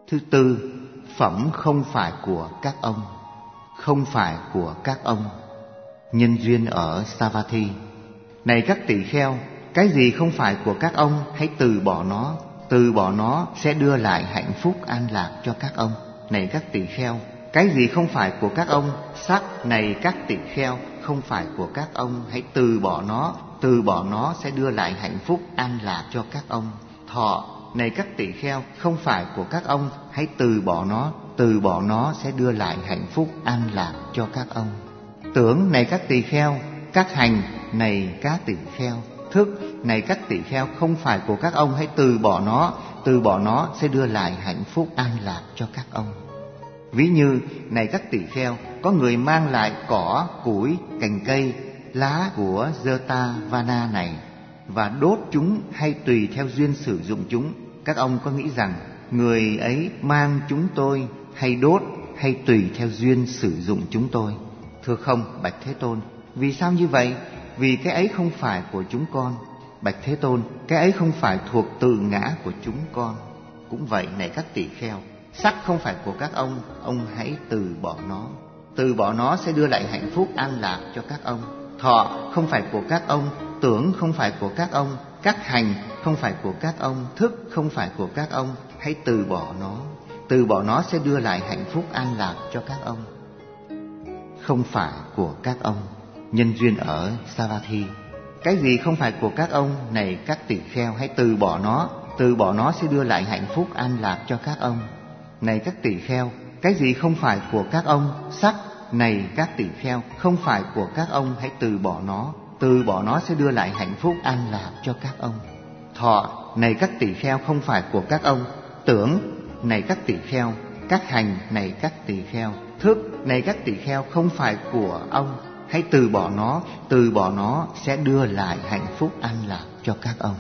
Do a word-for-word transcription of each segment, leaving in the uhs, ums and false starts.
Thứ tư, phẩm không phải của các ông. Không phải của các ông. Nhân duyên ở Savatthi. Này các tỳ kheo, cái gì không phải của các ông, hãy từ bỏ nó. Từ bỏ nó sẽ đưa lại hạnh phúc an lạc cho các ông. Này các tỳ kheo, cái gì không phải của các ông, sắc. Này các tỳ kheo, không phải của các ông, hãy từ bỏ nó. Từ bỏ nó sẽ đưa lại hạnh phúc an lạc cho các ông. Thọ. Này các tỳ kheo, không phải của các ông, hãy từ bỏ nó. Từ bỏ nó sẽ đưa lại hạnh phúc an lạc cho các ông. Tưởng. Này các tỳ kheo, các hành. Này các tỳ kheo, thức. Này các tỳ kheo, không phải của các ông, hãy từ bỏ nó. Từ bỏ nó sẽ đưa lại hạnh phúc an lạc cho các ông. Ví như, này các tỳ kheo, có người mang lại cỏ, củi, cành cây, lá của Jetavana này và đốt chúng hay tùy theo duyên sử dụng chúng. Các ông có nghĩ rằng người ấy mang chúng tôi hay đốt hay tùy theo duyên sử dụng chúng tôi? Thưa không, bạch Thế Tôn. Vì sao như vậy? Vì cái ấy không phải của chúng con. Bạch Thế Tôn, cái ấy không phải thuộc tự ngã của chúng con. Cũng vậy, này các tỳ kheo, sắc không phải của các ông, ông hãy từ bỏ nó. Từ bỏ nó sẽ đưa lại hạnh phúc an lạc cho các ông. Thọ không phải của các ông, tưởng không phải của các ông, các hành không phải của các ông, thức không phải của các ông, hãy từ bỏ nó. Từ bỏ nó sẽ đưa lại hạnh phúc an lạc cho các ông. Không phải của các ông. Nhân duyên ở Savatthi. Cái gì không phải của các ông, này các tỳ kheo, hãy từ bỏ nó. Từ bỏ nó sẽ đưa lại hạnh phúc an lạc cho các ông. Này các tỳ kheo, cái gì không phải của các ông, sắc. Này các tỳ kheo, không phải của các ông, hãy từ bỏ nó. Từ bỏ nó sẽ đưa lại hạnh phúc an lạc cho các ông. Thọ. Này các tỳ kheo, không phải của các ông. Tưởng. Này các tỳ kheo, các hành. Này các tỳ kheo, thức. Này các tỳ kheo, không phải của ông, hãy từ bỏ nó. Từ bỏ nó sẽ đưa lại hạnh phúc an lạc cho các ông.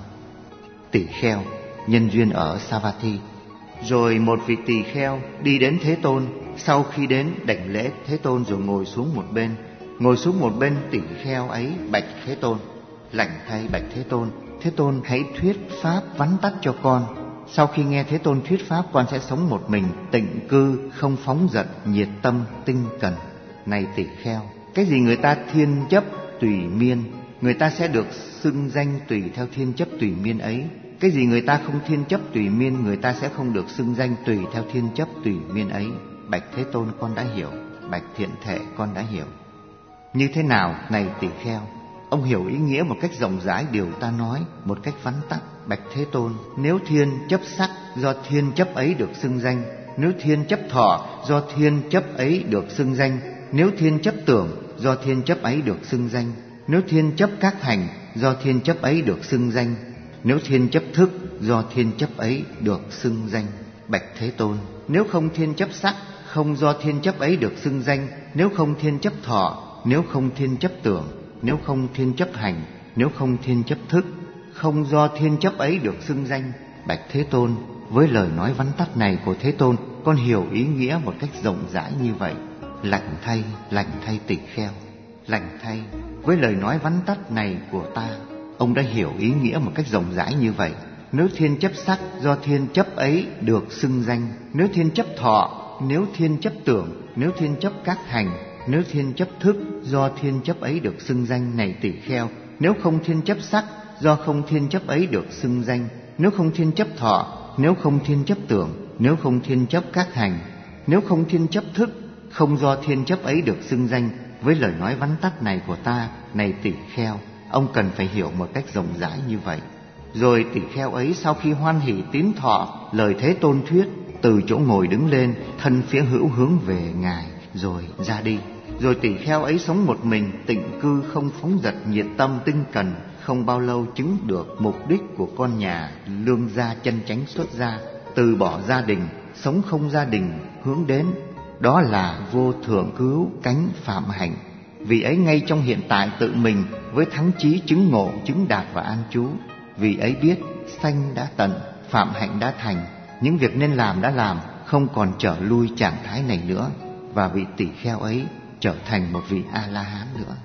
Tỳ kheo. Nhân duyên ở Savatthi. Rồi một vị tỳ kheo đi đến Thế Tôn. Sau khi đến, đảnh lễ Thế Tôn rồi ngồi xuống một bên. Ngồi xuống một bên, tỳ kheo ấy bạch Thế Tôn: lành thay bạch Thế Tôn, Thế Tôn hãy thuyết pháp vắn tắt cho con. Sau khi nghe Thế Tôn thuyết pháp, con sẽ sống một mình, tịnh cư, không phóng dật, nhiệt tâm, tinh cần. Này tỳ kheo, cái gì người ta thiên chấp tùy miên, người ta sẽ được xưng danh tùy theo thiên chấp tùy miên ấy. Cái gì người ta không thiên chấp tùy miên, người ta sẽ không được xưng danh tùy theo thiên chấp tùy miên ấy. Bạch Thế Tôn, con đã hiểu. Bạch Thiện Thể, con đã hiểu. Như thế nào, này tỳ kheo? Ông hiểu ý nghĩa một cách rộng rãi điều ta nói, một cách vắn tắt. Bạch Thế Tôn, nếu thiên chấp sắc, do thiên chấp ấy được xưng danh. Nếu thiên chấp thọ, do thiên chấp ấy được xưng danh. Nếu thiên chấp tưởng, do thiên chấp ấy được xưng danh. Nếu thiên chấp các hành, do thiên chấp ấy được xưng danh. Nếu thiên chấp thức, do thiên chấp ấy được xưng danh. Bạch Thế Tôn, nếu không thiên chấp sắc, không do thiên chấp ấy được xưng danh. Nếu không thiên chấp thọ, nếu không thiên chấp tưởng, nếu không thiên chấp hành, nếu không thiên chấp thức, không do thiên chấp ấy được xưng danh. Bạch Thế Tôn, với lời nói vắn tắt này của Thế Tôn, con hiểu ý nghĩa một cách rộng rãi như vậy. Lành thay, lành thay tỳ kheo, lành thay, với lời nói vắn tắt này của ta, ông đã hiểu ý nghĩa một cách rộng rãi như vậy. Nếu thiên chấp sắc, do thiên chấp ấy được xưng danh. Nếu thiên chấp thọ, nếu thiên chấp tưởng, nếu thiên chấp các hành, nếu thiên chấp thức, do thiên chấp ấy được xưng danh. Này tỳ kheo, nếu không thiên chấp sắc, do không thiên chấp ấy được xưng danh. Nếu không thiên chấp thọ, nếu không thiên chấp tưởng, nếu không thiên chấp các hành, nếu không thiên chấp thức, không do thiên chấp ấy được xưng danh. Với lời nói vắn tắt này của ta, này tỳ kheo, ông cần phải hiểu một cách rộng rãi như vậy. Rồi tỳ kheo ấy sau khi hoan hỷ tín thọ lời Thế Tôn thuyết, từ chỗ ngồi đứng lên, thân phía hữu hướng về Ngài, rồi ra đi. Rồi tỳ kheo ấy sống một mình, tịnh cư, không phóng dật, nhiệt tâm, tinh cần. Không bao lâu chứng được mục đích của con nhà, lương gia chân chánh xuất gia, từ bỏ gia đình, sống không gia đình, hướng đến. Đó là vô thượng cứu cánh phạm hạnh. Vì ấy ngay trong hiện tại tự mình, với thắng chí chứng ngộ, chứng đạt và an trú. Vì ấy biết sanh đã tận, phạm hạnh đã thành, những việc nên làm đã làm, không còn trở lui trạng thái này nữa. Và vị tỳ kheo ấy trở thành một vị A-la-hán nữa.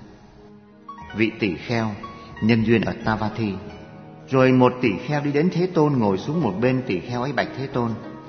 Vị tỳ kheo nhân duyên ở Savatthi. Rồi một tỳ kheo đi đến Thế Tôn, ngồi xuống một bên. Tỳ kheo ấy bạch Thế Tôn: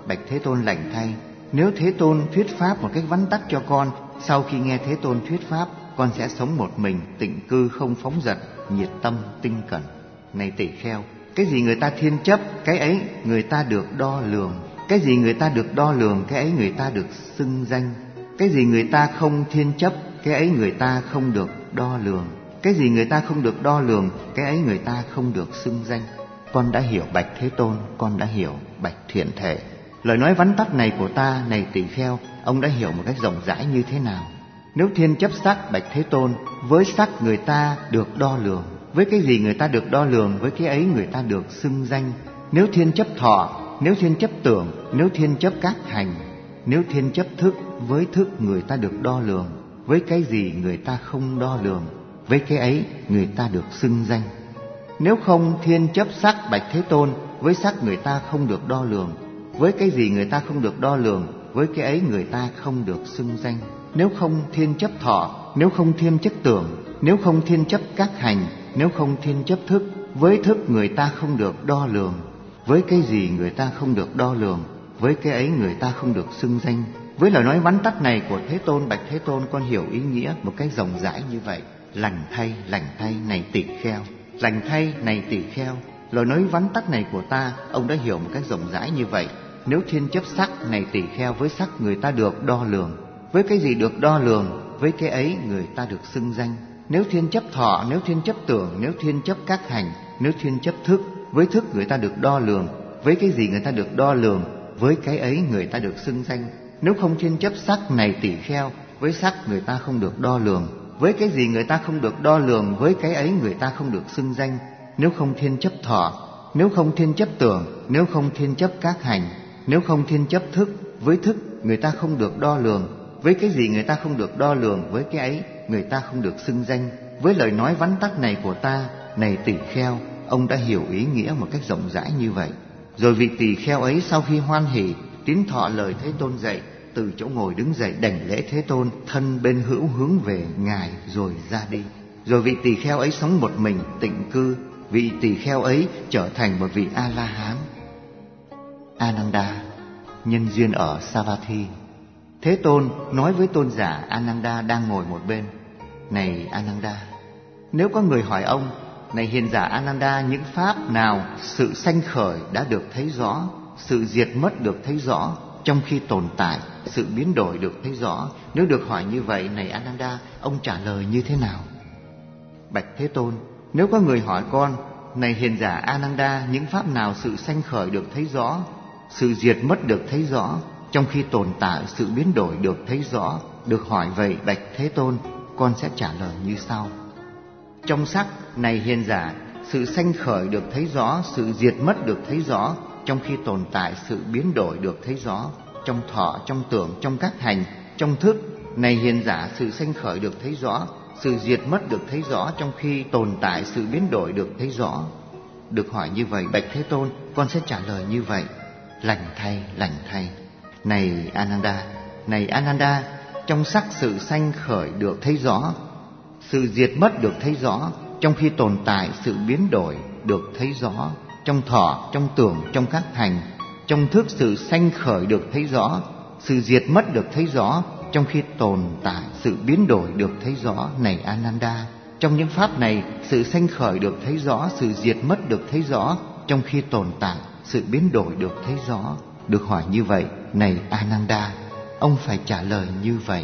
Bạch Thế Tôn lành thay, nếu Thế Tôn thuyết pháp một cách vắn tắt cho con, sau khi nghe Thế Tôn thuyết pháp, con sẽ sống một mình, tịnh cư, không phóng dật, nhiệt tâm, tinh cẩn. Này tỳ kheo, cái gì người ta thiên chấp, cái ấy người ta được đo lường. Cái gì người ta được đo lường, cái ấy người ta được xưng danh. Cái gì người ta không thiên chấp, cái ấy người ta không được đo lường. Cái gì người ta không được đo lường, cái ấy người ta không được xưng danh. Con đã hiểu Bạch Thế Tôn, con đã hiểu Bạch Thiện Thể. Lời nói vắn tắt này của ta, này tỳ kheo, ông đã hiểu một cách rộng rãi như thế nào? Nếu thiên chấp sắc, Bạch Thế Tôn, với sắc người ta được đo lường. Với cái gì người ta được đo lường, với cái ấy người ta được xưng danh. Nếu thiên chấp thọ, nếu thiên chấp tưởng, nếu thiên chấp các hành, nếu thiên chấp thức, với thức người ta được đo lường. Với cái gì người ta không đo lường, với cái ấy người ta được xưng danh. Nếu không thiên chấp sắc, Bạch Thế Tôn, với sắc người ta không được đo lường. Với cái gì người ta không được đo lường, với cái ấy người ta không được xưng danh. Nếu không thiên chấp thọ, nếu không thiên chấp tưởng, nếu không thiên chấp các hành, nếu không thiên chấp thức, với thức người ta không được đo lường. Với cái gì người ta không được đo lường, với cái ấy người ta không được xưng danh. Với lời nói vắn tắt này của Thế Tôn, Bạch Thế Tôn, con hiểu ý nghĩa một cách rộng rãi như vậy. Lành thay, lành thay, này tỳ kheo. Lành thay, này tỳ kheo. Lời nói vắn tắt này của ta, ông đã hiểu một cách rộng rãi như vậy. Nếu thiên chấp sắc, này tỳ kheo, với sắc người ta được đo lường. Với cái gì được đo lường, với cái ấy người ta được xưng danh. Nếu thiên chấp thọ, nếu thiên chấp tưởng, nếu thiên chấp các hành, nếu thiên chấp thức, với thức người ta được đo lường. Với cái gì người ta được đo lường, với cái ấy người ta được xưng danh. Nếu không thiên chấp sắc, này tỳ kheo, với sắc người ta không được đo lường. Với cái gì người ta không được đo lường, với cái ấy người ta không được xưng danh. Nếu không thiên chấp thọ, nếu không thiên chấp tưởng, nếu không thiên chấp các hành, nếu không thiên chấp thức, với thức người ta không được đo lường. Với cái gì người ta không được đo lường, với cái ấy người ta không được xưng danh. Với lời nói vắn tắt này của ta, này tỳ kheo, ông đã hiểu ý nghĩa một cách rộng rãi như vậy. Rồi vị tỳ kheo ấy sau khi hoan hỉ tín thọ lời Thế Tôn dạy, từ chỗ ngồi đứng dậy đảnh lễ Thế Tôn, thân bên hữu hướng về ngài rồi ra đi. Rồi vị tỳ kheo ấy sống một mình, tịnh cư. Vị tỳ kheo ấy trở thành một vị A La Hán. Ananda, nhân duyên ở Savatthi. Thế Tôn nói với tôn giả Ananda đang ngồi một bên: Này Ananda, nếu có người hỏi ông: Này hiền giả Ananda, những pháp nào sự sanh khởi đã được thấy rõ, sự diệt mất được thấy rõ, trong khi tồn tại sự biến đổi được thấy rõ? Nếu được hỏi như vậy, này Ananda, ông trả lời như thế nào? Bạch Thế Tôn, nếu có người hỏi con: Này hiền giả Ananda, những pháp nào sự sanh khởi được thấy rõ, sự diệt mất được thấy rõ, trong khi tồn tại sự biến đổi được thấy rõ? Được hỏi vậy, Bạch Thế Tôn, con sẽ trả lời như sau. Trong sắc, này hiền giả, sự sanh khởi được thấy rõ, sự diệt mất được thấy rõ, trong khi tồn tại sự biến đổi được thấy rõ. Trong thọ, trong tưởng, trong các hành, trong thức, này hiền giả, sự sanh khởi được thấy rõ, sự diệt mất được thấy rõ, trong khi tồn tại sự biến đổi được thấy rõ. Được hỏi như vậy, Bạch Thế Tôn, con sẽ trả lời như vậy. Lành thay, lành thay. Này Ananda, này Ananda, trong sắc sự sanh khởi được thấy rõ, sự diệt mất được thấy rõ, trong khi tồn tại sự biến đổi được thấy rõ. Trong thọ, trong tưởng, trong các hành, trong thức sự sanh khởi được thấy rõ, sự diệt mất được thấy rõ, trong khi tồn tại sự biến đổi được thấy rõ. Này Ananda, trong những pháp này, sự sanh khởi được thấy rõ, sự diệt mất được thấy rõ, trong khi tồn tại sự biến đổi được thấy rõ. Được hỏi như vậy, này Ananda, ông phải trả lời như vậy.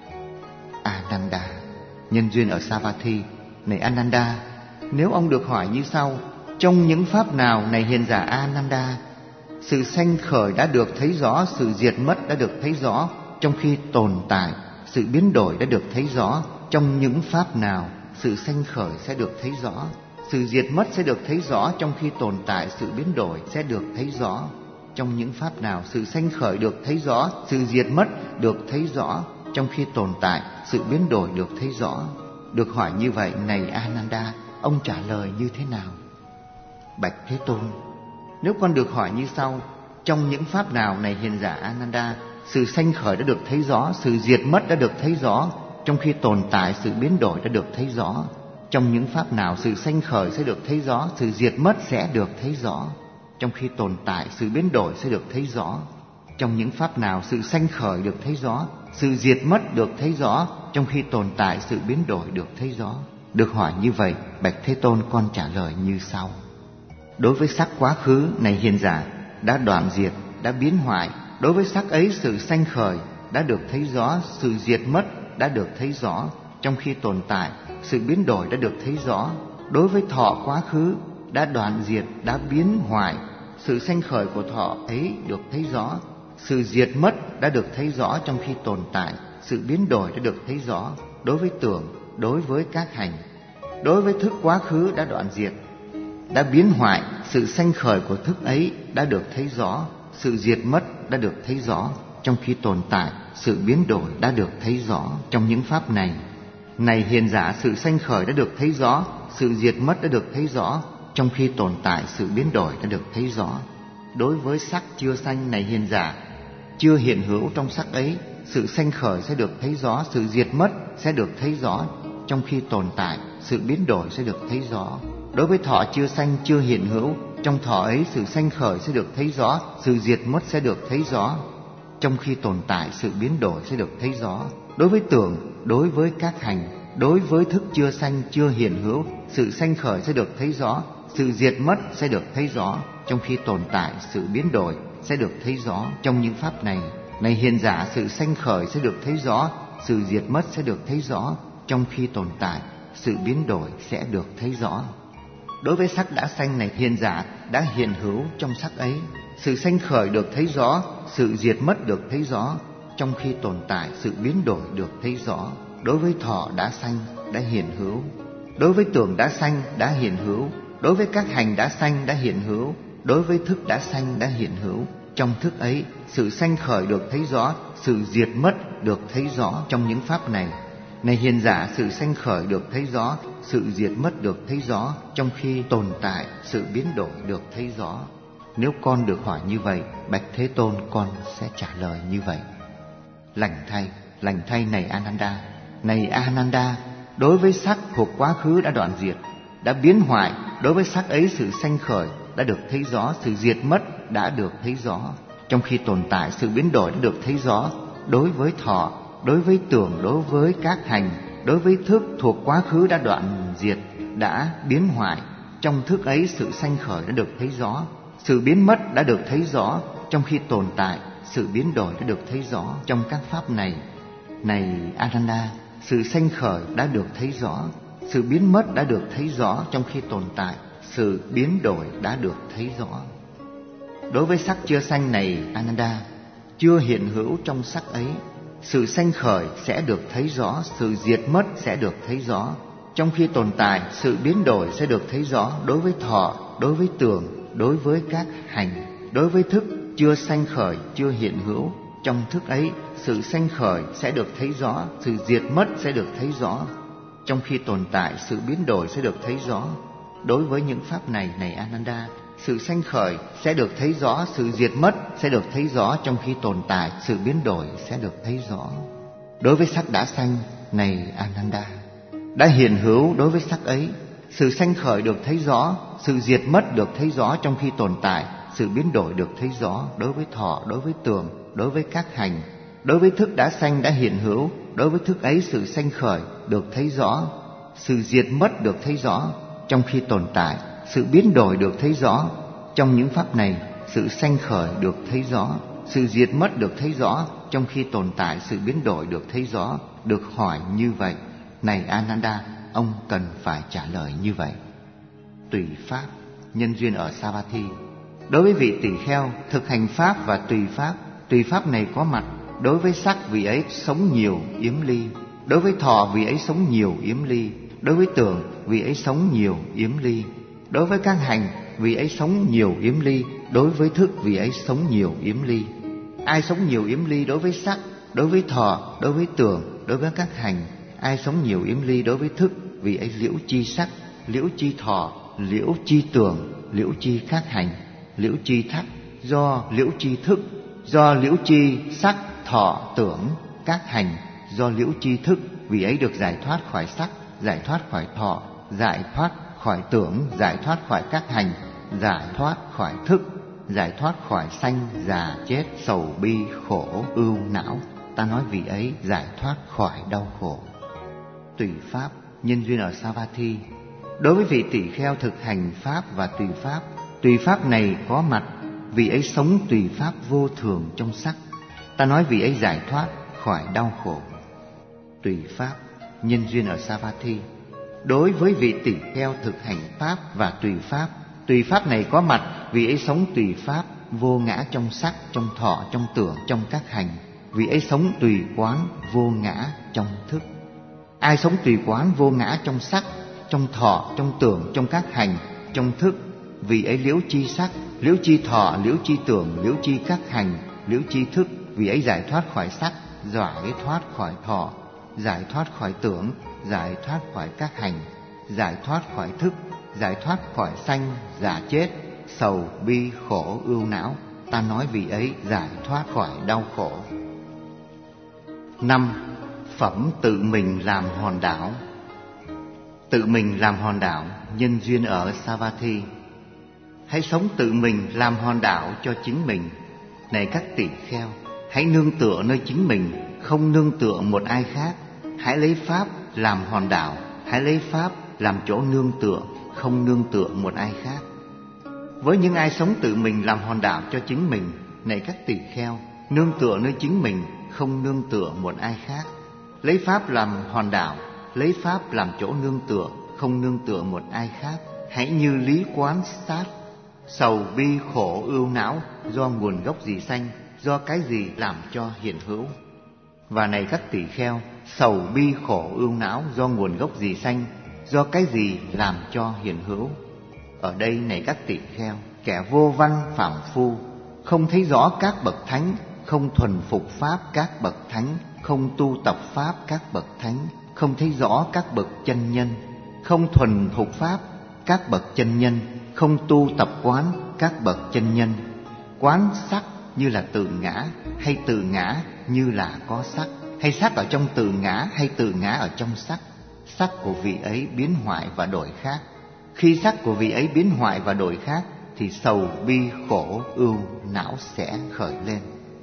Ananda, nhân duyên ở Savatthi. Này Ananda, nếu ông được hỏi như sau: Trong những pháp nào, này hiền giả Ananda, sự sanh khởi đã được thấy rõ, sự diệt mất đã được thấy rõ, trong khi tồn tại sự biến đổi đã được thấy rõ? Trong những pháp nào sự sanh khởi sẽ được thấy rõ, sự diệt mất sẽ được thấy rõ, trong khi tồn tại sự biến đổi sẽ được thấy rõ? Trong những pháp nào sự sanh khởi được thấy rõ, sự diệt mất được thấy rõ, trong khi tồn tại sự biến đổi được thấy rõ? Được hỏi như vậy, này Ananda, ông trả lời như thế nào? Bạch Thế Tôn, nếu con được hỏi như sau: Trong những pháp nào, này hiền giả Ananda, sự sanh khởi đã được thấy rõ, sự diệt mất đã được thấy rõ, trong khi tồn tại sự biến đổi đã được thấy rõ? Trong những pháp nào sự sanh khởi sẽ được thấy rõ, sự diệt mất sẽ được thấy rõ, trong khi tồn tại sự biến đổi sẽ được thấy rõ? Trong những pháp nào sự sanh khởi được thấy rõ, sự diệt mất được thấy rõ, trong khi tồn tại sự biến đổi được thấy rõ? Được hỏi như vậy, bạch Thế Tôn, con trả lời như sau. Đối với sắc quá khứ này hiền giả đã đoạn diệt, đã biến hoại, đối với sắc ấy sự sanh khởi đã được thấy rõ, sự diệt mất đã được thấy rõ, trong khi tồn tại sự biến đổi đã được thấy rõ. Đối với thọ quá khứ đã đoạn diệt, đã biến hoại, sự sanh khởi của thọ ấy được thấy rõ, sự diệt mất đã được thấy rõ, trong khi tồn tại sự biến đổi đã được thấy rõ. Đối với tưởng, đối với các hành, đối với thức quá khứ đã đoạn diệt, đã biến hoại, sự sanh khởi của thức ấy đã được thấy rõ, sự diệt mất đã được thấy rõ, trong khi tồn tại sự biến đổi đã được thấy rõ. Trong những pháp này, này hiền giả, sự sanh khởi đã được thấy rõ, sự diệt mất đã được thấy rõ, trong khi tồn tại sự biến đổi đã được thấy rõ. Đối với sắc chưa sanh này hiền giả, chưa hiện hữu trong sắc ấy, sự sanh khởi sẽ được thấy rõ, sự diệt mất sẽ được thấy rõ, trong khi tồn tại sự biến đổi sẽ được thấy rõ. Đối với thọ chưa sanh chưa hiện hữu, trong thọ ấy sự sanh khởi sẽ được thấy rõ, sự diệt mất sẽ được thấy rõ, trong khi tồn tại sự biến đổi sẽ được thấy rõ. Đối với tưởng, đối với các hành, đối với thức chưa sanh chưa hiện hữu, sự sanh khởi sẽ được thấy rõ, sự diệt mất sẽ được thấy rõ, trong khi tồn tại sự biến đổi sẽ được thấy rõ. Trong những pháp này, này hiền giả, sự sanh khởi sẽ được thấy rõ, sự diệt mất sẽ được thấy rõ, trong khi tồn tại sự biến đổi sẽ được thấy rõ. Đối với sắc đã sanh này hiền giả, đã hiện hữu trong sắc ấy, sự sanh khởi được thấy rõ, sự diệt mất được thấy rõ, trong khi tồn tại sự biến đổi được thấy rõ. Đối với thọ đã sanh đã hiện hữu, đối với tưởng đã sanh đã hiện hữu, đối với các hành đã sanh đã hiện hữu, đối với thức đã sanh đã hiện hữu, trong thức ấy sự sanh khởi được thấy rõ, sự diệt mất được thấy rõ. Trong những pháp này, này hiền giả, sự sanh khởi được thấy rõ, sự diệt mất được thấy rõ, trong khi tồn tại sự biến đổi được thấy rõ. Nếu con được hỏi như vậy, bạch Thế Tôn, con sẽ trả lời như vậy. Lành thay, lành thay này Ananda, này Ananda, đối với sắc thuộc quá khứ đã đoạn diệt, đã biến hoại, đối với sắc ấy sự sanh khởi đã được thấy rõ, sự diệt mất đã được thấy rõ, trong khi tồn tại sự biến đổi đã được thấy rõ. Đối với thọ, đối với tưởng, đối với các hành, đối với thức thuộc quá khứ đã đoạn diệt, đã biến hoại, trong thức ấy sự sanh khởi đã được thấy rõ, sự biến mất đã được thấy rõ, trong khi tồn tại sự biến đổi đã được thấy rõ. Trong các pháp này, này Ananda, sự sanh khởi đã được thấy rõ, sự biến mất đã được thấy rõ, trong khi tồn tại sự biến đổi đã được thấy rõ. Đối với sắc chưa sanh này Ananda, chưa hiện hữu trong sắc ấy, sự sanh khởi sẽ được thấy rõ, sự diệt mất sẽ được thấy rõ, trong khi tồn tại sự biến đổi sẽ được thấy rõ. Đối với thọ, đối với tưởng, đối với các hành, đối với thức chưa sanh khởi chưa hiện hữu, trong thức ấy sự sanh khởi sẽ được thấy rõ, sự diệt mất sẽ được thấy rõ, trong khi tồn tại sự biến đổi sẽ được thấy rõ. Đối với những pháp này, này Ananda, sự sanh khởi sẽ được thấy rõ, sự diệt mất sẽ được thấy rõ, trong khi tồn tại sự biến đổi sẽ được thấy rõ. Đối với sắc đã sanh này Ananda, đã hiện hữu đối với sắc ấy, sự sanh khởi được thấy rõ, sự diệt mất được thấy rõ, trong khi tồn tại sự biến đổi được thấy rõ. Đối với thọ, đối với tưởng, đối với các hành, đối với thức đã sanh đã hiện hữu, đối với thức ấy sự sanh khởi được thấy rõ, sự diệt mất được thấy rõ, trong khi tồn tại sự biến đổi được thấy rõ. Trong những pháp này, sự sanh khởi được thấy rõ, sự diệt mất được thấy rõ, trong khi tồn tại sự biến đổi được thấy rõ. Được hỏi như vậy, này Ananda, ông cần phải trả lời như vậy. Tùy pháp, nhân duyên ở Savatthi. Đối với vị tỳ kheo thực hành pháp và tùy pháp, tùy pháp này có mặt. Đối với sắc, vị ấy sống nhiều yếm ly. Đối với thọ, vị ấy sống nhiều yếm ly. Đối với tưởng, vị ấy sống nhiều yếm ly. Đối với các hành, vị ấy sống nhiều yếm ly. Đối với thức, vị ấy sống nhiều yếm ly. Ai sống nhiều yếm ly đối với sắc, đối với thọ, đối với tưởng, đối với các hành? Ai sống nhiều yếm ly đối với thức, vị ấy liễu chi sắc, liễu chi thọ, liễu chi tưởng, liễu chi các hành, liễu chi thắc. Do liễu chi thức, do liễu chi sắc, thọ, tưởng, các hành, do liễu chi thức, vị ấy được giải thoát khỏi sắc, giải thoát khỏi thọ, giải thoát khỏi tưởng, giải thoát khỏi các hành, giải thoát khỏi thức, giải thoát khỏi sanh, già, chết, sầu, bi, khổ, ưu, não. Ta nói vị ấy giải thoát khỏi đau khổ. Tùy pháp, nhân duyên ở Savatthi. Đối với vị tỳ kheo thực hành pháp và tùy pháp, tùy pháp này có mặt, vị ấy sống tùy pháp vô thường trong sắc. Ta nói vị ấy giải thoát khỏi đau khổ. Tùy pháp, nhân duyên ở Savatthi. Đối với vị tỳ kheo thực hành pháp và tùy pháp, tùy pháp này có mặt, vị ấy sống tùy pháp vô ngã trong sắc, trong thọ, trong tưởng, trong các hành. Vị ấy sống tùy quán vô ngã trong thức. Ai sống tùy quán vô ngã trong sắc, trong thọ, trong tưởng, trong các hành, trong thức, vị ấy liễu chi sắc, liễu chi thọ, liễu chi tưởng, liễu chi các hành, liễu chi thức. Vị ấy giải thoát khỏi sắc, giải thoát khỏi thọ, giải thoát khỏi tưởng, giải thoát khỏi các hành, giải thoát khỏi thức, giải thoát khỏi sanh, già, chết, sầu, bi, khổ, ưu, não. Ta nói vị ấy giải thoát khỏi đau khổ. Năm. Phẩm tự mình làm hòn đảo. Tự mình làm hòn đảo, nhân duyên ở Savatthi. Hãy sống tự mình làm hòn đảo cho chính mình. Này các tỳ kheo, hãy nương tựa nơi chính mình, không nương tựa một ai khác. Hãy lấy pháp làm hòn đảo, hãy lấy pháp làm chỗ nương tựa, không nương tựa một ai khác. Với những ai sống tự mình làm hòn đảo cho chính mình, này các tỳ kheo, nương tựa nơi chính mình, không nương tựa một ai khác. Lấy pháp làm hòn đảo, lấy pháp làm chỗ nương tựa, không nương tựa một ai khác. Hãy như lý quán sát, sầu, bi, khổ, ưu, não do nguồn gốc gì sanh, do cái gì làm cho hiện hữu. Và này các tỳ kheo, sầu, bi, khổ, ưu, não do nguồn gốc gì sanh, do cái gì làm cho hiện hữu. Ở đây này các tỳ kheo, kẻ vô văn phàm phu, không thấy rõ các bậc thánh, không thuần phục pháp các bậc thánh, không tu tập pháp các bậc thánh, không thấy rõ các bậc chân nhân, không thuần thuộc pháp các bậc chân nhân, không tu tập quán các bậc chân nhân. Quán sắc như là tự ngã, hay tự ngã như là có sắc, hay sắc ở trong tự ngã, hay tự ngã ở trong sắc. Sắc của vị ấy biến hoại và đổi khác. Khi sắc của vị ấy biến hoại và đổi khác, thì sầu, bi, khổ, ưu, não sẽ khởi lên.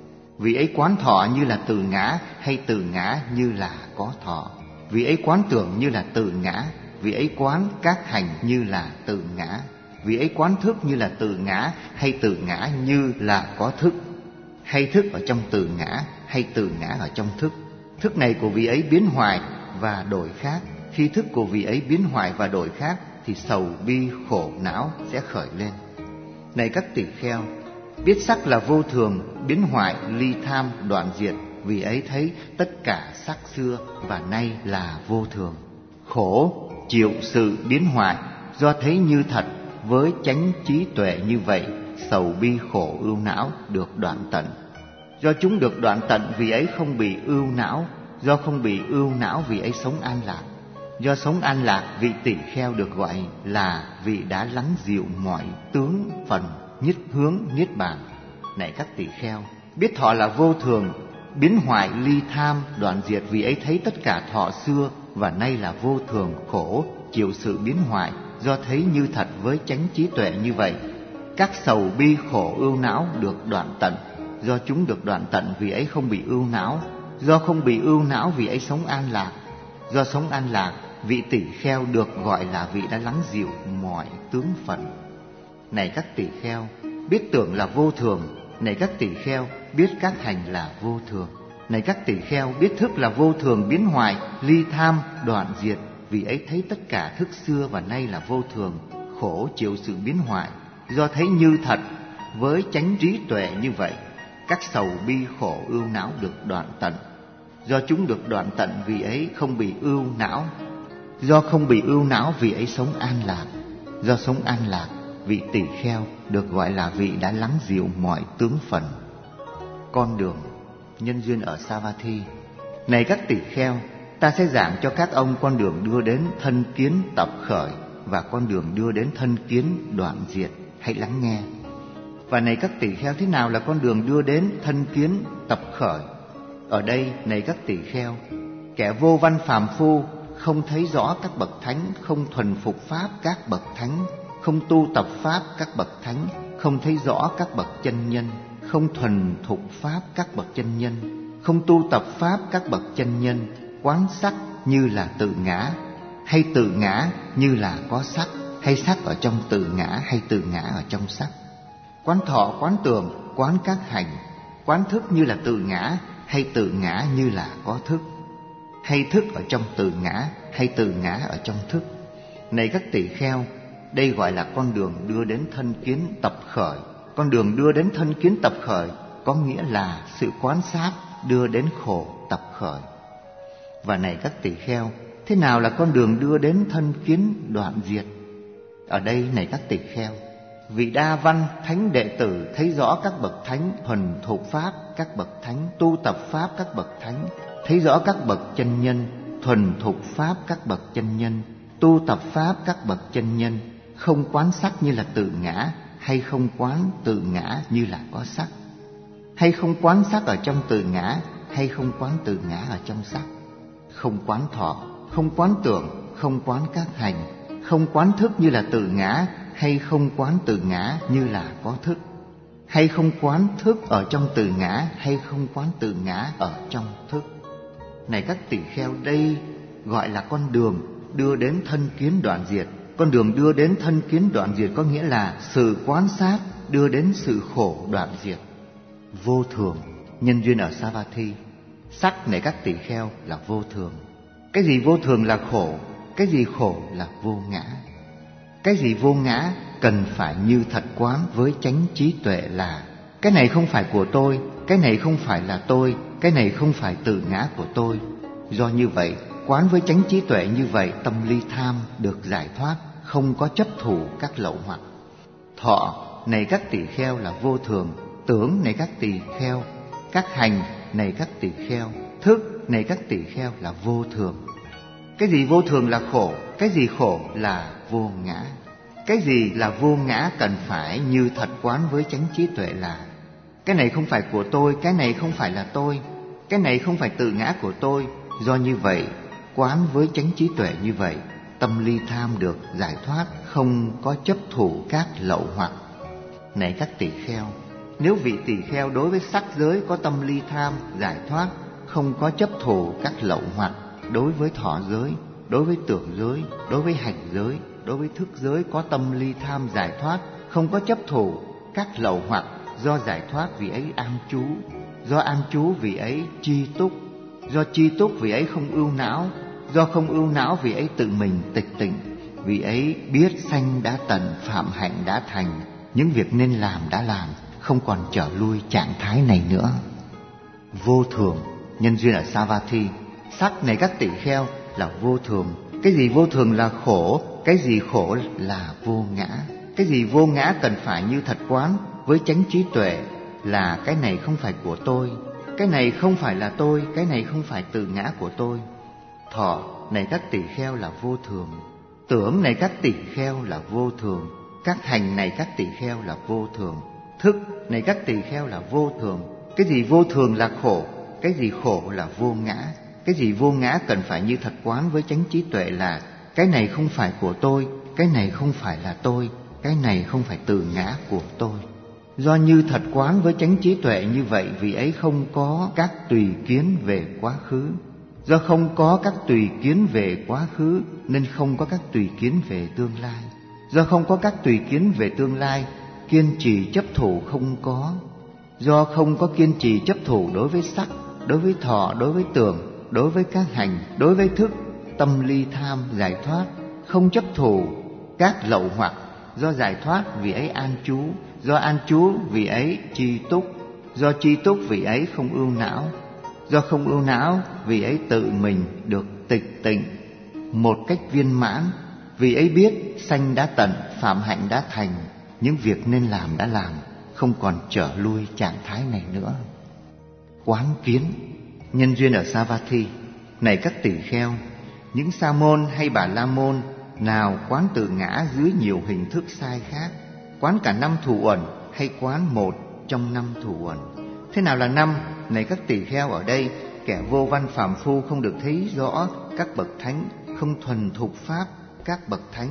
Vị ấy quán thọ như là tự ngã, hay tự ngã như là có thọ. Vị ấy quán tưởng như là tự ngã, vị ấy quán các hành như là tự ngã. Vị ấy quán thức như là tự ngã, hay tự ngã như là có thức. Hay thức ở trong tự ngã, hay tự ngã ở trong thức. Thức này của vị ấy biến hoại và đổi khác. Khi thức của vị ấy biến hoại và đổi khác, thì sầu, bi, khổ, não sẽ khởi lên. Này các tỳ kheo, biết sắc là vô thường, biến hoại, ly tham, đoạn diệt. Vì ấy thấy tất cả sắc xưa và nay là vô thường. Khổ, chịu sự biến hoại, do thấy như thật, với chánh trí tuệ như vậy, sầu, bi, khổ, ưu, não được đoạn tận. Do chúng được đoạn tận, vì ấy không bị ưu não. Do không bị ưu não, vì ấy sống an lạc. Do sống an lạc, vị tỳ kheo được gọi là vị đã lắng dịu mọi tướng phần, nhất hướng niết bàn. Này các tỳ kheo, biết thọ là vô thường, biến hoại, ly tham, đoạn diệt. Vì ấy thấy tất cả thọ xưa và nay là vô thường, khổ, chịu sự biến hoại. Do thấy như thật với chánh trí tuệ như vậy, các sầu, bi, khổ, ưu, não được đoạn tận. Do chúng được đoạn tận, vì ấy không bị ưu não. Do không bị ưu não, vì ấy sống an lạc. Do sống an lạc, vị tỳ kheo được gọi là vị đã lắng dịu mọi tướng phận. Này các tỳ kheo, biết tưởng là vô thường. Này các tỳ kheo, biết các hành là vô thường. Này các tỳ kheo, biết thức là vô thường, biến hoại, ly tham, đoạn diệt. Vì ấy thấy tất cả thức xưa và nay là vô thường, khổ, chịu sự biến hoại. Do thấy như thật với chánh trí tuệ như vậy, các sầu, bi, khổ, ưu, não được đoạn tận. Do chúng được đoạn tận, vì ấy không bị ưu não. Do không bị ưu não, vì ấy sống an lạc. Do sống an lạc, vị tỳ kheo được gọi là vị đã lắng dịu mọi tướng phận. Con đường, nhân duyên ở Savatthi. Này các tỳ kheo, ta sẽ giảng cho các ông con đường đưa đến thân kiến tập khởi và con đường đưa đến thân kiến đoạn diệt. Hãy lắng nghe. Và này các tỳ kheo, thế nào là con đường đưa đến thân kiến tập khởi? Ở đây, này các tỳ kheo, kẻ vô văn phàm phu, không thấy rõ các bậc thánh, không thuần phục pháp các bậc thánh, không tu tập pháp các bậc thánh, không thấy rõ các bậc chân nhân, không thuần thục pháp các bậc chân nhân, không tu tập pháp các bậc chân nhân, quán sắc như là tự ngã, hay tự ngã như là có sắc, hay sắc ở trong tự ngã, hay tự ngã ở trong sắc. Quán thọ, quán tưởng, quán các hành, quán thức như là tự ngã, hay tự ngã như là có thức, hay thức ở trong tự ngã, hay tự ngã ở trong thức. Này các tỳ kheo, đây gọi là con đường đưa đến thân kiến tập khởi. Con đường đưa đến thân kiến tập khởi có nghĩa là sự quán sát đưa đến khổ tập khởi. Và này các tỳ kheo, thế nào là con đường đưa đến thân kiến đoạn diệt? Ở đây này các tỳ kheo, vị đa văn thánh đệ tử thấy rõ các bậc thánh thuần thục pháp các bậc thánh, tu tập pháp các bậc thánh, thấy rõ các bậc chân nhân thuần thục pháp các bậc chân nhân, tu tập pháp các bậc chân nhân, không quán sắc như là tự ngã, hay không quán tự ngã như là có sắc, hay không quán sắc ở trong tự ngã, hay không quán tự ngã ở trong sắc, không quán thọ, không quán tưởng, không quán các hành, không quán thức như là tự ngã, hay không quán tự ngã như là có thức, hay không quán thức ở trong tự ngã, hay không quán tự ngã ở trong thức. Này các tỳ kheo, đây gọi là con đường đưa đến thân kiến đoạn diệt. Con đường đưa đến thân kiến đoạn diệt có nghĩa là sự quán sát đưa đến sự khổ đoạn diệt. Vô thường, nhân duyên ở Savatthi. Sắc này các tỳ kheo là vô thường. Cái gì vô thường là khổ, cái gì khổ là vô ngã. Cái gì vô ngã cần phải như thật quán với chánh trí tuệ là cái này không phải của tôi, cái này không phải là tôi, cái này không phải tự ngã của tôi. Do như vậy, quán với chánh trí tuệ như vậy, tâm ly tham được giải thoát, không có chấp thủ các lậu hoặc. Thọ này các tỳ kheo là vô thường. Tưởng này các tỳ kheo, các hành này các tỳ kheo, thức này các tỳ kheo là vô thường. Cái gì vô thường là khổ, cái gì khổ là vô ngã. Cái gì là vô ngã cần phải như thật quán với chánh trí tuệ là cái này không phải của tôi, cái này không phải là tôi, cái này không phải tự ngã của tôi. Do như vậy, quán với chánh trí tuệ như vậy, tâm ly tham được giải thoát, không có chấp thủ các lậu hoặc. Này các tỳ kheo, nếu vị tỳ kheo đối với sắc giới có tâm ly tham giải thoát, không có chấp thủ các lậu hoặc, đối với thọ giới, đối với tưởng giới, đối với hành giới, đối với thức giới có tâm ly tham giải thoát, không có chấp thủ các lậu hoặc, do giải thoát vì ấy an trú, do an trú vì ấy chi túc, do chi túc vì ấy không ưu não, do không ưu não vì ấy tự mình tịch tịnh, vì ấy biết sanh đã tận, phạm hạnh đã thành, những việc nên làm đã làm, không còn trở lui trạng thái này nữa. Vô thường, nhân duyên ở Savatthi. Sắc này các tỳ kheo là vô thường. Cái gì vô thường là khổ, cái gì khổ là vô ngã. Cái gì vô ngã cần phải như thật quán với chánh trí tuệ là cái này không phải của tôi, cái này không phải là tôi, cái này không phải tự ngã của tôi. Thọ này các tỳ kheo là vô thường. Tưởng này các tỳ kheo là vô thường. Các hành này các tỳ kheo là vô thường. Thức này các tỳ kheo là vô thường. Cái gì vô thường là khổ, cái gì khổ là vô ngã. Cái gì vô ngã cần phải như thật quán với chánh trí tuệ là cái này không phải của tôi, cái này không phải là tôi, cái này không phải tự ngã của tôi. Do như thật quán với chánh trí tuệ như vậy, vì ấy không có các tùy kiến về quá khứ. Do không có các tùy kiến về quá khứ nên không có các tùy kiến về tương lai. Do không có các tùy kiến về tương lai, kiên trì chấp thủ không có. Do không có kiên trì chấp thủ đối với sắc, đối với thọ, đối với tưởng, đối với các hành, đối với thức, tâm ly tham giải thoát, không chấp thủ các lậu hoặc, do giải thoát vì ấy an trú, do an trú vì ấy chi túc, do chi túc vì ấy không ưu não, do không ưu não vì ấy tự mình được tịch tịnh một cách viên mãn, vì ấy biết sanh đã tận, phạm hạnh đã thành, những việc nên làm đã làm, không còn trở lui trạng thái này nữa. Quán kiến, nhân duyên ở Savatthi. Này các tỳ kheo, những sa môn hay bà la môn nào quán tự ngã dưới nhiều hình thức sai khác, quán cả năm thủ uẩn hay quán một trong năm thủ uẩn. Thế nào là năm? Này các tỳ kheo, ở đây kẻ vô văn phàm phu không được thấy rõ các bậc thánh, không thuần thục pháp các bậc thánh,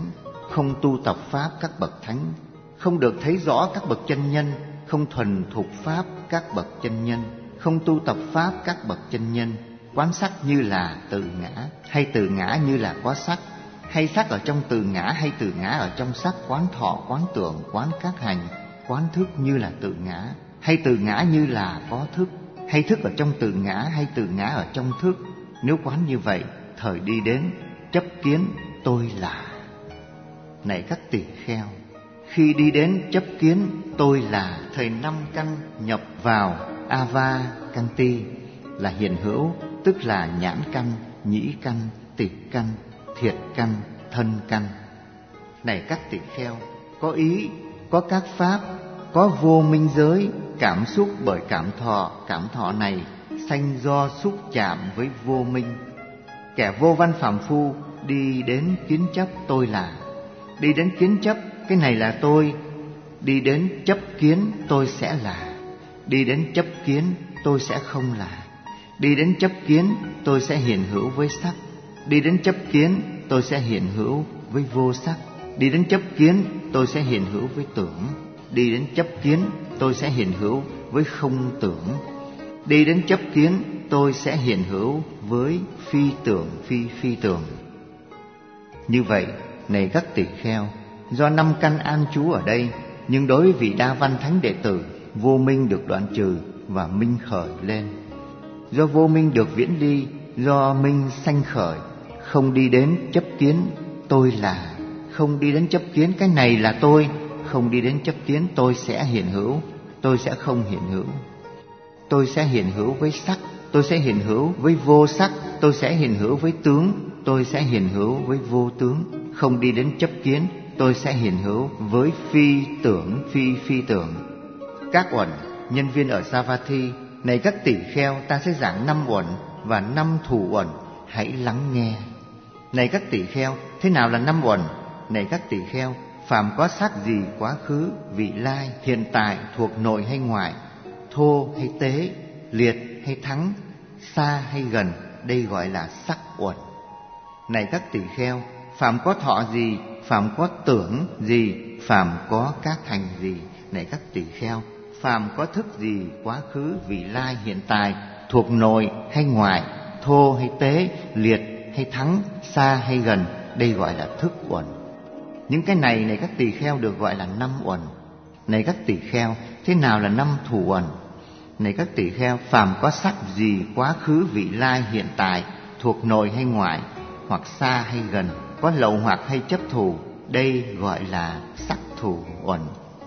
không tu tập pháp các bậc thánh, không được thấy rõ các bậc chân nhân, không thuần thục pháp các bậc chân nhân, không tu tập pháp các bậc chân nhân, quán sắc như là tự ngã, hay tự ngã như là có sắc, hay sắc ở trong tự ngã, hay tự ngã ở trong sắc, quán thọ, quán tưởng, quán các hành, quán thức như là tự ngã, hay tự ngã như là có thức, hay thức ở trong tự ngã, hay tự ngã ở trong thức. Nếu quán như vậy, thời đi đến chấp kiến tôi là. Này các tỳ kheo, khi đi đến chấp kiến tôi là, thời năm căn nhập vào ava căn ti là hiện hữu, tức là nhãn căn, nhĩ căn, tịch căn, thiệt căn, thân căn. Này các tỳ kheo, có ý, có các pháp, có vô minh giới, cảm xúc bởi cảm thọ, cảm thọ này sanh do xúc chạm với vô minh. Kẻ vô văn phàm phu đi đến kiến chấp tôi là, đi đến kiến chấp cái này là tôi, đi đến chấp kiến tôi sẽ là, đi đến chấp kiến tôi sẽ không là, đi đến chấp kiến tôi sẽ hiện hữu với sắc, đi đến chấp kiến tôi sẽ hiện hữu với vô sắc, đi đến chấp kiến tôi sẽ hiện hữu với tưởng, đi đến chấp kiến tôi sẽ hiện hữu với không tưởng, đi đến chấp kiến tôi sẽ hiện hữu với phi tưởng phi phi tưởng. Như vậy, này các tỳ kheo, do năm căn an trú ở đây, nhưng đối với vị đa văn thánh đệ tử, vô minh được đoạn trừ và minh khởi lên. Do vô minh được viễn ly, do minh sanh khởi, không đi đến chấp kiến tôi là, không đi đến chấp kiến cái này là tôi, không đi đến chấp kiến tôi sẽ hiện hữu, tôi sẽ không hiện hữu. Tôi sẽ hiện hữu với sắc, tôi sẽ hiện hữu với vô sắc, tôi sẽ hiện hữu với tướng, tôi sẽ hiện hữu với vô tướng. Không đi đến chấp kiến, tôi sẽ hiện hữu với phi tưởng phi phi tưởng. Các uẩn nhân viên ở Savatthi, này các tỷ kheo, ta sẽ giảng năm uẩn và năm thủ uẩn, hãy lắng nghe. Này các tỷ kheo, thế nào là năm uẩn? Này các tỷ kheo, phàm có sắc gì quá khứ, vị lai, hiện tại, thuộc nội hay ngoại, thô hay tế, liệt hay thắng, xa hay gần, đây gọi là sắc uẩn. Này các tỷ kheo, phàm có thọ gì, phàm có tưởng gì, phàm có các hành gì. Này các tỷ kheo, phàm có thức gì, quá khứ, vị lai, hiện tại, thuộc nội hay ngoại, thô hay tế, liệt hay thắng, xa hay gần, đây gọi là thức uẩn. Những cái này, này các tỳ kheo, được gọi là năm uẩn. Này các tỳ kheo, thế nào là năm thủ uẩn? Này các tỳ kheo, phàm có sắc gì, quá khứ, vị lai, hiện tại, thuộc nội hay ngoại, hoặc xa hay gần, có lậu hoặc hay chấp thủ, đây gọi là sắc thủ uẩn.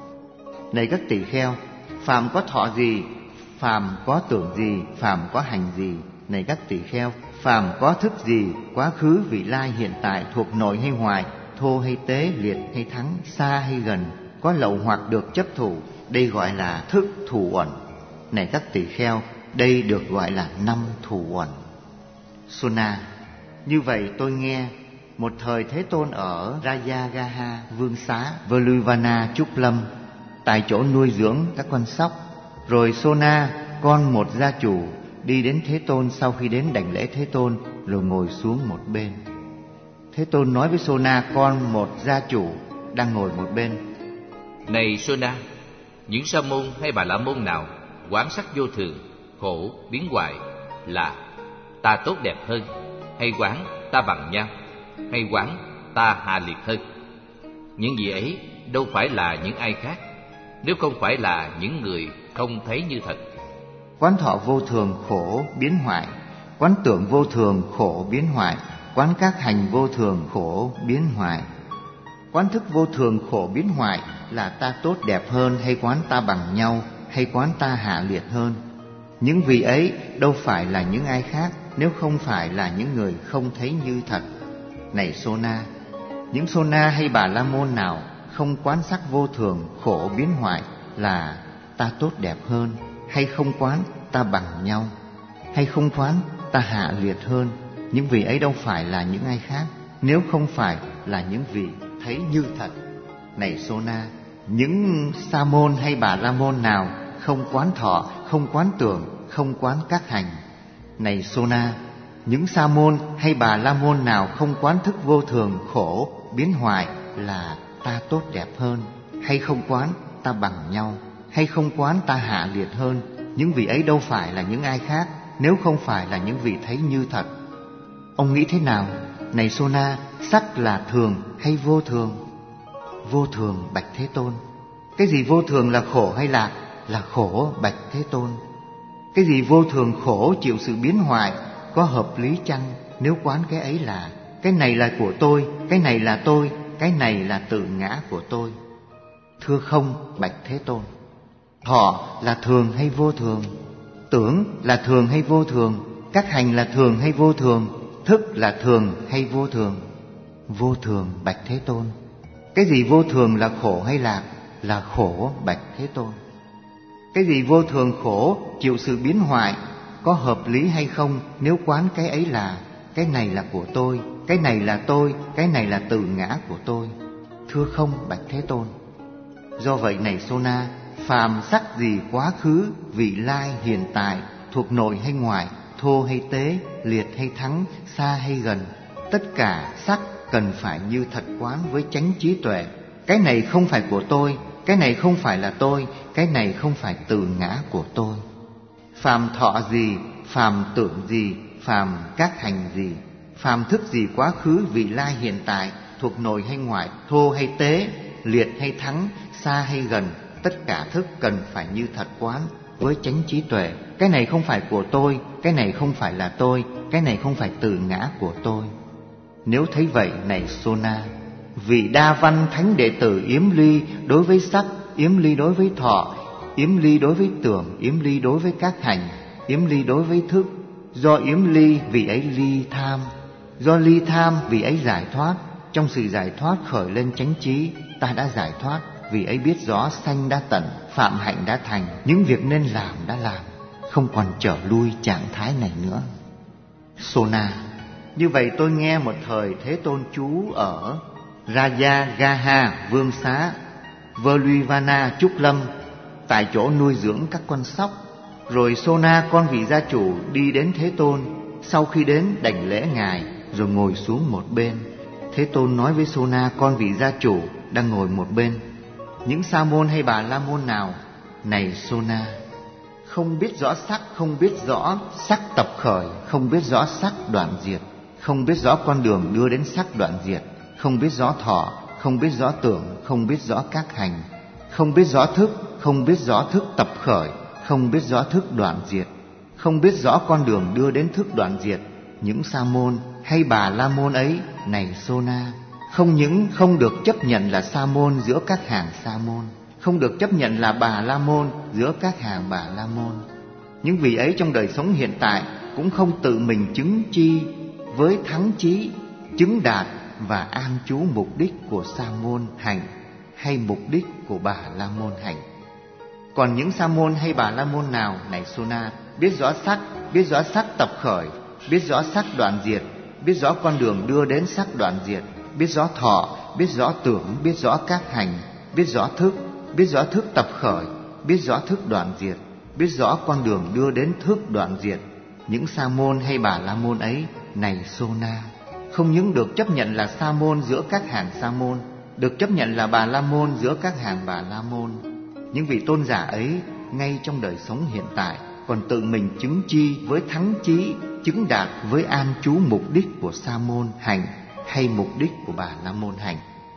Này các tỳ kheo, phàm có thọ gì, phàm có tưởng gì, phàm có hành gì. Này các tỳ kheo, phàm có thức gì, quá khứ, vị lai, hiện tại, thuộc nội hay ngoại, thô hay tế, liệt hay thắng, xa hay gần, có lậu hoặc được chấp thủ, đây gọi là thức thủ uẩn. Này các tỳ kheo, đây được gọi là năm thủ uẩn. Sona, như vậy tôi nghe, một thời Thế Tôn ở Rajagaha, Vương Xá, Veluvana, Trúc Lâm, tại chỗ nuôi dưỡng các con sóc. Rồi Sona, con một gia chủ, đi đến Thế Tôn sau khi đến đảnh lễ Thế Tôn, rồi ngồi xuống một bên. Thế Tôn nói với Sona, con một gia chủ, đang ngồi một bên: Này Sona, những sa môn hay bà la môn nào quán sắc vô thường, khổ, biến hoại là ta tốt đẹp hơn, hay quán ta bằng nhau, hay quán ta hạ liệt hơn, những gì ấy đâu phải là những ai khác, nếu không phải là những người không thấy như thật. Quán thọ vô thường, khổ, biến hoại, quán tưởng vô thường, khổ, biến hoại, quán các hành vô thường, khổ, biến hoại. Quán thức vô thường, khổ, biến hoại là ta tốt đẹp hơn, hay quán ta bằng nhau, hay quán ta hạ liệt hơn. Những vị ấy đâu phải là những ai khác, nếu không phải là những người không thấy như thật. Này Sona, những Sona hay bà la môn nào không quán sắc vô thường, khổ, biến hoại là ta tốt đẹp hơn, hay không quán ta bằng nhau, hay không quán ta hạ liệt hơn, những vị ấy đâu phải là những ai khác, nếu không phải là những vị thấy như thật. Này Sona, những sa môn hay bà la môn nào không quán thọ, không quán tưởng, không quán các hành. Này Sona, những sa môn hay bà la môn nào không quán thức vô thường, khổ, biến hoại là ta tốt đẹp hơn, hay không quán ta bằng nhau, hay không quán ta hạ liệt hơn. Những vị ấy đâu phải là những ai khác, nếu không phải là những vị thấy như thật. Ông nghĩ thế nào? Này Sona, sắc là thường hay vô thường? Vô thường, bạch Thế Tôn. Cái gì vô thường là khổ hay lạc? Là khổ, bạch Thế Tôn. Cái gì vô thường khổ chịu sự biến hoại, có hợp lý chăng? Nếu quán cái ấy là cái này là của tôi, cái này là tôi, cái này là tự ngã của tôi. Thưa không, bạch Thế Tôn. Thọ là thường hay vô thường? Tưởng là thường hay vô thường? Các hành là thường hay vô thường? Thức là thường hay vô thường? Vô thường, bạch Thế Tôn. Cái gì vô thường là khổ hay lạc? Là khổ, bạch Thế Tôn. Cái gì vô thường khổ chịu sự biến hoại, có hợp lý hay không? Nếu quán cái ấy là cái này là của tôi, cái này là tôi, cái này là tự ngã của tôi. Thưa không, bạch Thế Tôn. Do vậy này Sona, phàm sắc gì quá khứ, vị lai, hiện tại, thuộc nội hay ngoại, thô hay tế, liệt hay thắng, xa hay gần, tất cả sắc cần phải như thật quán với chánh trí tuệ. Cái này không phải của tôi, cái này không phải là tôi, cái này không phải tự ngã của tôi. Phàm thọ gì, phàm tưởng gì, phàm các hành gì, phàm thức gì quá khứ, vị lai, hiện tại, thuộc nội hay ngoại, thô hay tế, liệt hay thắng, xa hay gần, tất cả thức cần phải như thật quán với chánh trí tuệ. Cái này không phải của tôi, cái này không phải là tôi, cái này không phải tự ngã của tôi. Nếu thấy vậy này Sona, vị đa văn thánh đệ tử yếm ly đối với sắc, yếm ly đối với thọ, yếm ly đối với tưởng, yếm ly đối với các hành, yếm ly đối với thức. Do yếm ly vị ấy ly tham, do ly tham vị ấy giải thoát. Trong sự giải thoát khởi lên chánh trí, ta đã giải thoát. Vì ấy biết rõ sanh đã tận, phạm hạnh đã thành, những việc nên làm đã làm, không còn trở lui trạng thái này nữa. Sona, như vậy tôi nghe một thời Thế Tôn trú ở Rajagaha Vương Xá, Völuvana Trúc Lâm, tại chỗ nuôi dưỡng các con sóc. Rồi Sona con vị gia chủ đi đến Thế Tôn. Sau khi đến đảnh lễ ngài, rồi ngồi xuống một bên. Thế Tôn nói với Sona con vị gia chủ đang ngồi một bên: những sa môn hay bà la môn nào, này Sona, không biết rõ sắc, không biết rõ sắc tập khởi, không biết rõ sắc đoạn diệt, không biết rõ con đường đưa đến sắc đoạn diệt, không biết rõ thọ, không biết rõ tưởng, không biết rõ các hành, không biết rõ thức, không biết rõ thức tập khởi, không biết rõ thức đoạn diệt, không biết rõ con đường đưa đến thức đoạn diệt, những sa môn hay bà la môn ấy, này Sona, không những không được chấp nhận là sa môn giữa các hàng sa môn, không được chấp nhận là bà la môn giữa các hàng bà la môn. Những vị ấy trong đời sống hiện tại cũng không tự mình chứng chi với thắng chí, chứng đạt và an trú mục đích của sa môn hành hay mục đích của bà la môn hành. Còn những sa môn hay bà la môn nào, này Sona, biết rõ sắc, biết rõ sắc tập khởi, biết rõ sắc đoạn diệt, biết rõ con đường đưa đến sắc đoạn diệt, biết rõ thọ, biết rõ tưởng, biết rõ các hành, biết rõ thức, biết rõ thức tập khởi, biết rõ thức đoạn diệt, biết rõ con đường đưa đến thức đoạn diệt. Những sa môn hay bà la môn ấy, này Sona, không những được chấp nhận là sa môn giữa các hàng sa môn, được chấp nhận là bà la môn giữa các hàng bà la môn. Những vị tôn giả ấy ngay trong đời sống hiện tại còn tự mình chứng chi với thắng chí, chứng đạt với an trú mục đích của sa môn hành hay mục đích của bà la môn hành.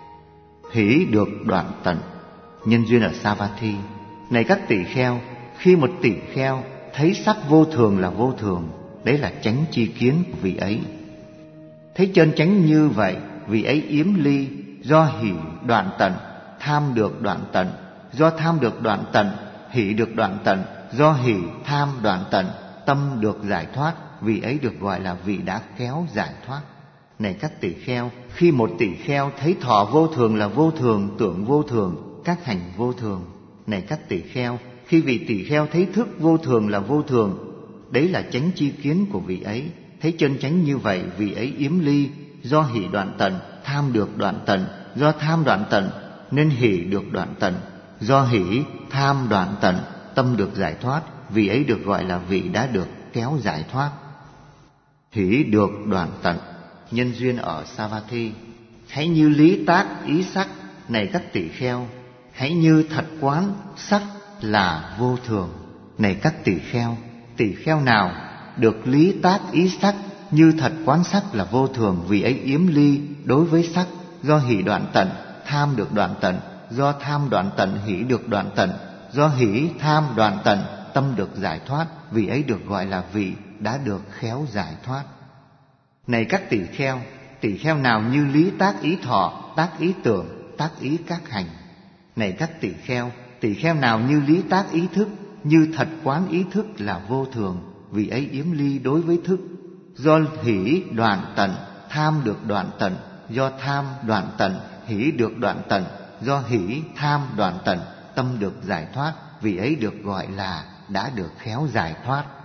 Hỷ được đoạn tận. Nhân duyên ở Savatthi. Này các tỷ kheo, khi một tỷ kheo thấy sắc vô thường là vô thường, đấy là chánh chi kiến của vị ấy. Thấy chân chánh như vậy, vị ấy yếm ly, do hỷ đoạn tận, tham được đoạn tận, do tham được đoạn tận, hỷ được đoạn tận, do hỷ tham đoạn tận, tâm được giải thoát, vị ấy được gọi là vị đã khéo giải thoát. Này các tỷ kheo, khi một tỷ kheo thấy thọ vô thường là vô thường, tưởng vô thường, các hành vô thường. Này các tỷ kheo, khi vị tỷ kheo thấy thức vô thường là vô thường, đấy là chánh chi kiến của vị ấy. Thấy chân chánh như vậy, vị ấy yếm ly, do hỷ đoạn tận, tham được đoạn tận, do tham đoạn tận nên hỷ được đoạn tận, do hỷ tham đoạn tận, tâm được giải thoát, vị ấy được gọi là vị đã được kéo giải thoát. Hỷ được đoạn tận. Nhân duyên ở Savatthi. hãy như lý tác ý sắc. Này các tỳ kheo, hãy như thật quán sắc là vô thường. Này các tỳ kheo, tỳ kheo nào được lý tác ý sắc, như thật quán sắc là vô thường, vì ấy yếm ly đối với sắc. Do hỷ đoạn tận, tham được đoạn tận. Do tham đoạn tận, hỷ được đoạn tận. Do hỷ tham đoạn tận, tâm được giải thoát, vì ấy được gọi là vị đã được khéo giải thoát. Này các tỳ kheo, tỳ kheo nào như lý tác ý thọ, tác ý tưởng, tác ý các hành. Này các tỳ kheo, tỳ kheo nào như lý tác ý thức, như thật quán ý thức là vô thường, vì ấy yếm ly đối với thức. Do hỷ đoạn tận, tham được đoạn tận. Do tham đoạn tận, hỷ được đoạn tận. Do hỷ tham đoạn tận, tâm được giải thoát, vì ấy được gọi là đã được khéo giải thoát.